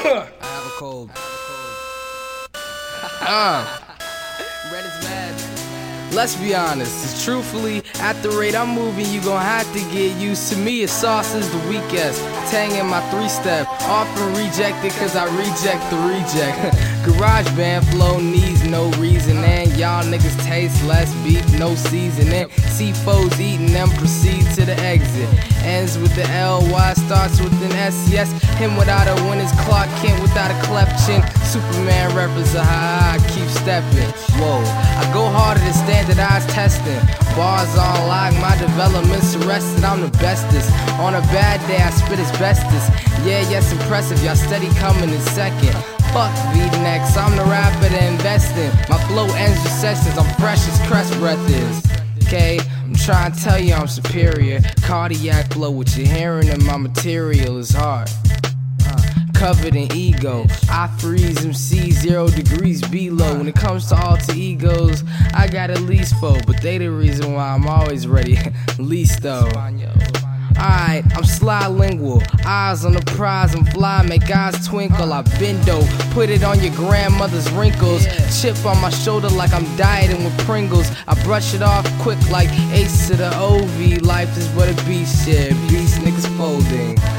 I have a cold. Red is mad. Let's be honest, 'cause truthfully, at the rate I'm moving, you gon' have to get used to me. Sauce is the weakest. Tang in my 3-step. Often rejected cause I reject the reject. Garage band flow needs no reason, and y'all niggas taste less beef, no seasoning. C4's eating them, proceed to the exit. Ends with the LY, starts with an SES. Him without a winner's Clark Kent without a cleft chin. Superman reference of how I keep stepping. Whoa, I go harder than standardized testing. Bars on lock, my development's arrested. I'm the bestest. On a bad day, I spit as bestest. Yeah, yes, impressive. Y'all steady coming in second. Fuck V-necks, I'm the rapper that invest in. My flow ends with sessions, I'm fresh as crest breath is. Okay, I'm trying to tell you I'm superior. Cardiac flow, what you're hearing in my material is hard. Covered in ego, I freeze MC 0 degrees below. When it comes to alter egos, I got at least 4, but they the reason why I'm always ready. Least though. Alright, I'm sly lingual, eyes on the prize, I'm fly, make eyes twinkle. I bend dope, put it on your grandmother's wrinkles. Chip on my shoulder like I'm dieting with Pringles. I brush it off quick like Ace to the OV. Life is but a beast, yeah, beast niggas folding.